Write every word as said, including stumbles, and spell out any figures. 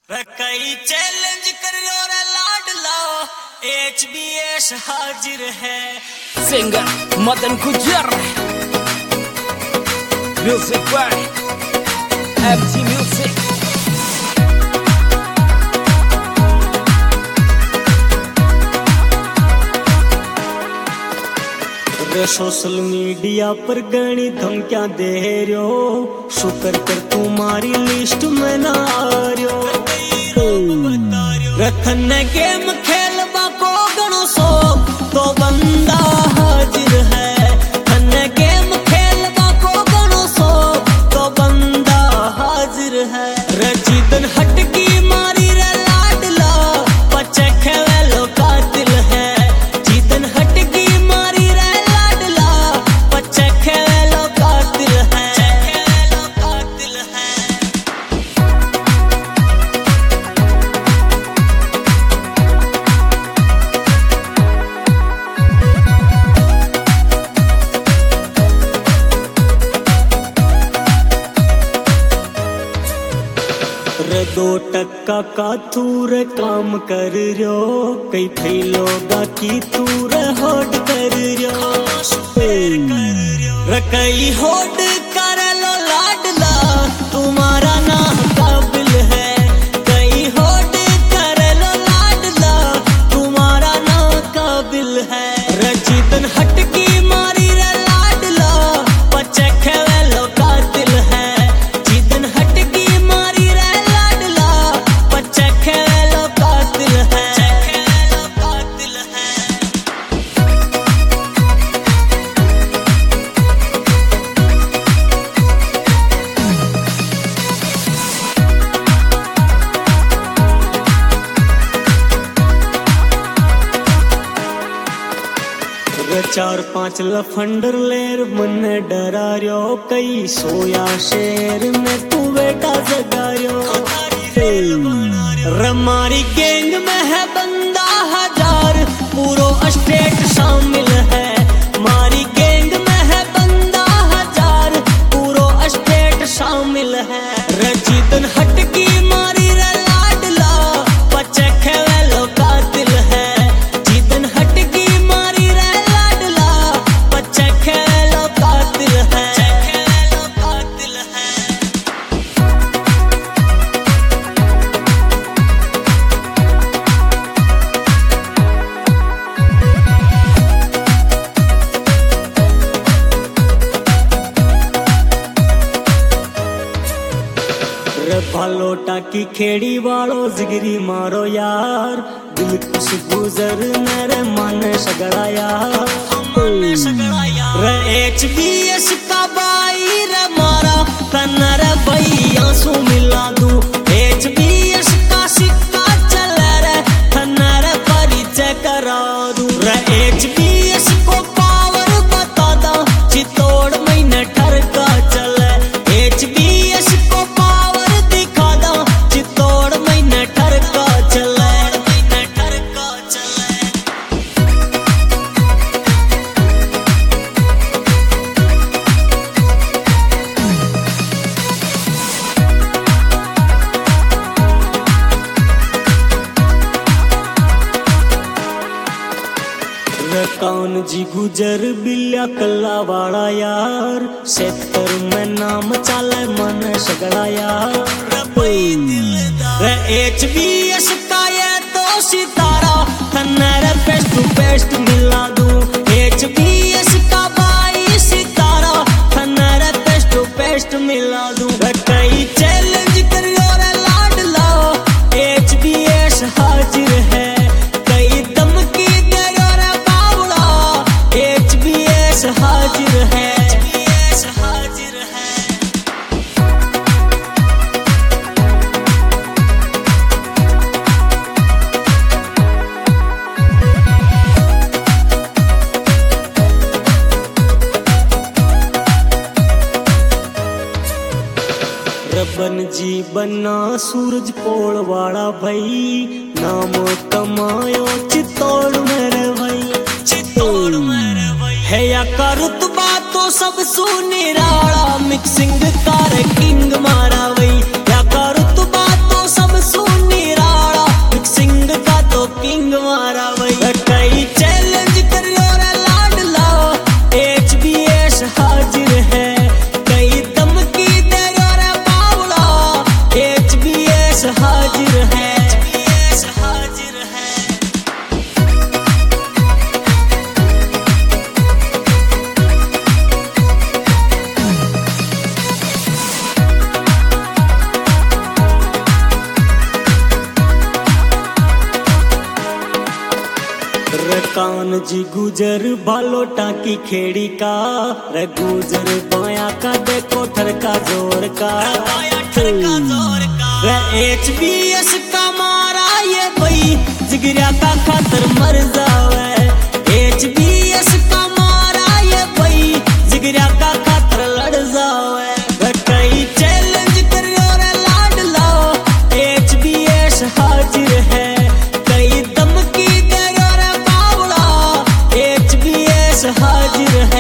कई चैलेंज करियो रे लाडला एच बी एस हाजिर है। Singer Madan Gujar, music by F G music. Social media पर गणी धमकियां दे रहो, शुक्र कर तुम्हारी लिस्ट में ना आ रहो। रखन गेम खेलबा को गणो सो तो बंदा हाजिर है। खन गेम खेलबा को गणो सो तो बंदा हाजिर है। रजीदन हटकी मारी रे लाडला बच्चे खेलो कातिल है। जीतन हटकी मारी रे लाडला बच्चे खेलो कातिल है। खेलो कातिल है। रे दो टक्का का तूर काम कर रयो, कई फैलोगा की तूर होड कर रयो। रे कई होड कर लो लाडला तुम्हारा ना काबिल है। कई होड कर लो लाडला तुम्हारा ना काबिल है। रजीदन हटकी मारी रे लाडला बच्चे खेलो कातिल है। जीतन हटकी मारी रे लाडला बच्चे खेलो कातिल है। खेलो कातिल है। चार पांच लफंडर लेर मन डरा रयो, कई सोया शेर में तू बेटा जगा रयो। रमारी गैंग में है बंदा हजार, पूरो स्टेट शामिल है। मारी गैंग में है बंदा हजार, पूरो स्टेट शामिल है। रजीदन हटकी मारी रे लाडला बच्चे खेलो कातिल है। जीतन हटकी मारी रे लाडला बच्चे खेलो कातिल है। खेलो कातिल है। भालोटा की खेड़ी वालो जिगरी मारो यार, दिल कुछ गुजर मेरे मन सगड़ा यार। रे एच बी एस का बाई रे मारा कन्ना रे भैया सु मिला दू। एच बी एस का सिक्का चले रे कन्ना रे परिचय करा दू। रे एच बी एस को पावर बता दा चितौड़ महीने ठरका चले। एच बी एस को पावर दिखा दा चितौड़ महीने ठरका चले। महीने ठरका चले। कौन जी गुजर बिल्ला कल्ला वाला यार, सेक्टर में नाम चाले मन सगड़ा यार। रे एच बी एस का ये तो सितारा खन्ना पेस्ट टू पेस्ट मिला दू। एच बी एस का बाई सितारा खन्ना पेस्ट टू पेस्ट मिला दू। कई चैलेंज करियो रे लाडला एच बी एस हाजिर है। कई धमकी दे रे बावड़ा एच बी एस हाजिर है। एच बी एस हाजिर है। रबन जी बन्ना सूरज पोल वाला भाई, नाम कमायो चितौड़ मेरे भाई। चितौड़ मेरे भाई है या का रुतबा तो सब सुनिराला, मिक्सिंग कार किंग मारा भाई। या का रुतबा तो सब सुन जान जी गुजर बालोटा की खेड़ी का रे गुजर बाया का देखो ठरका जोर का रे एच बी एस का मारा ये भाई जिगरिया का खातर मर जावे। एच बी एस का मारा ये भाई जिगरिया का खातर लड़ जावे। कई चैलेंज करो रे लाड लाओ एच बी एस हाजिर है। कई धमकी दे रे बावड़ा एच बी एस हाजिर है।